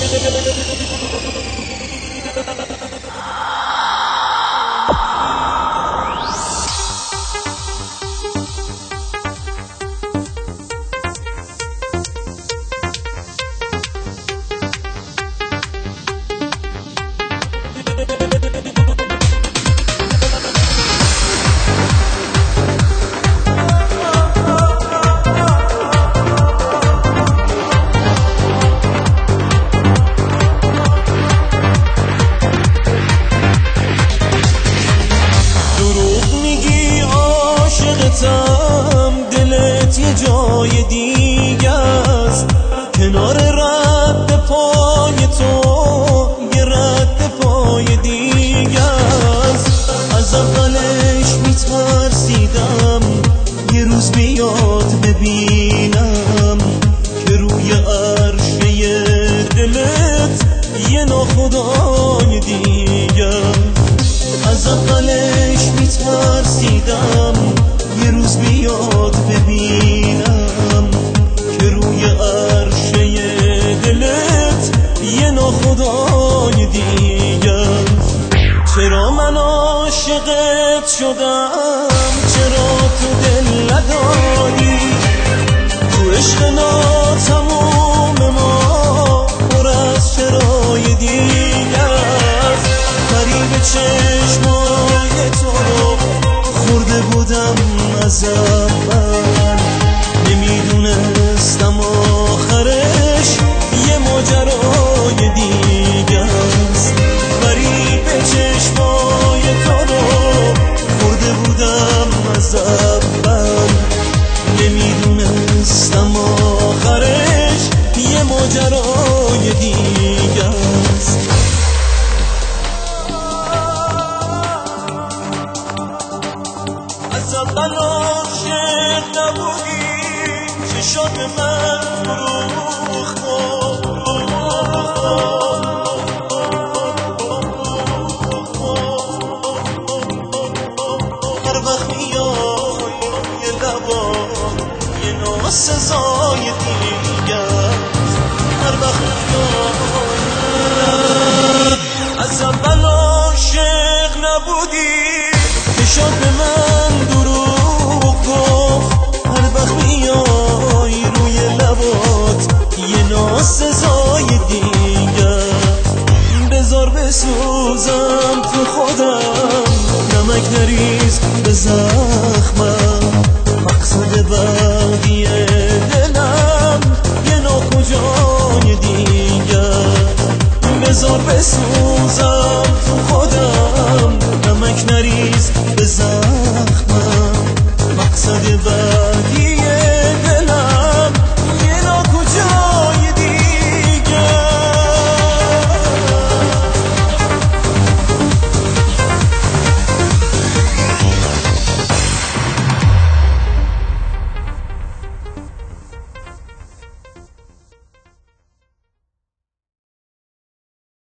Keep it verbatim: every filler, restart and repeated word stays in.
دلت یه جای دیگه است، کنار رد پای تو یه رد پای دیگه است. از اولش میترسیدم یه روز بیاد ببینم که روی عرشه دلت یه ناخدای دیگه. از اولش میترسیدم یه روز بیاد ببینم که روی عرشه دلت یه ناخدای دیگه. چرا من عاشقت شدم، چرا تو دل نداری؟ تو عشق ناتموم ما پر از چرای دیگه است. فریب چشمای تو رو خورده بودم از اول، نمیدونستم آخرش یه ماجرای دیگه است. فریب چشمای تو رو خورده بودم از اول، نمیدونستم آخرش یه ماجرای دیگه است. از اول عاشق نبودی، چشات من فروخت. هر وقت میای یه لبا یه ناسزای دیگه. هر وقت میای از اول عاشق نبودی، چشات به من دروغ گفت. هر وقت میای روی لبات یه ناسزای دیگه. بذار بسوزم تو خودم، نمک نریز به زخمم. مقصد بعدی دلم یه ناکجای دیگه. بذار بسوزم تو خودم، نمک نریز به زخمم.